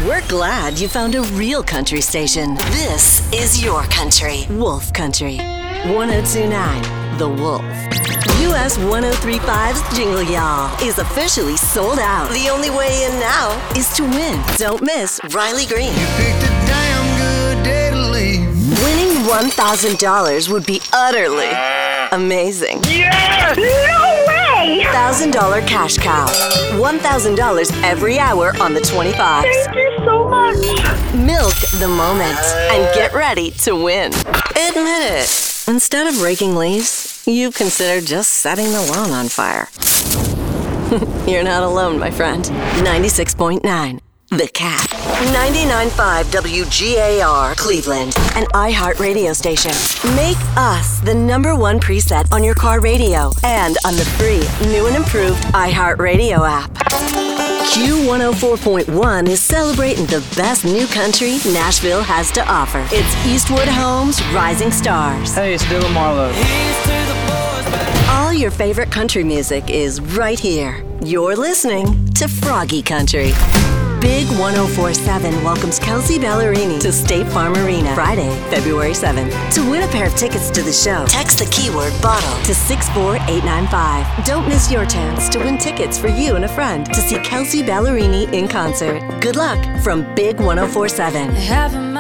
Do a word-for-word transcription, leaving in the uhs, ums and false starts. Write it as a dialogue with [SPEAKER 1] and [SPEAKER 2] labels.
[SPEAKER 1] We're glad you found a real country station. This is your country. Wolf Country. one oh two point nine The Wolf. U S one oh three point five's Jingle Y'all is officially sold out. The only way in now is to win. Don't miss Riley Green.
[SPEAKER 2] You picked a damn good day to leave.
[SPEAKER 1] Winning one thousand dollars would be utterly amazing.
[SPEAKER 3] Yes! No way!
[SPEAKER 1] one thousand dollars cash cow. one thousand dollars every hour on the twenty-fives.
[SPEAKER 3] Thank you so much.
[SPEAKER 1] Milk the moment and get ready to win. Admit it. Instead of raking leaves, you've considered just setting the lawn on fire. You're not alone, my friend. ninety-six point nine The Cat. ninety-nine point five W G A R Cleveland, an iHeart radio station. Make us the number one preset on your car radio and on the free, new and improved iHeart Radio app. Q one oh four point one is celebrating the best new country Nashville has to offer. It's Eastwood Homes Rising Stars.
[SPEAKER 4] Hey, it's Dylan Marlowe.
[SPEAKER 1] All your favorite country music is right here. You're listening to Froggy Country. Big one oh four point seven welcomes Kelsey Ballerini to State Farm Arena Friday, February seventh. To win a pair of tickets to the show, text the keyword bottle to six four eight nine five. Don't miss your chance to win tickets for you and a friend to see Kelsey Ballerini in concert. Good luck from Big one oh four point seven.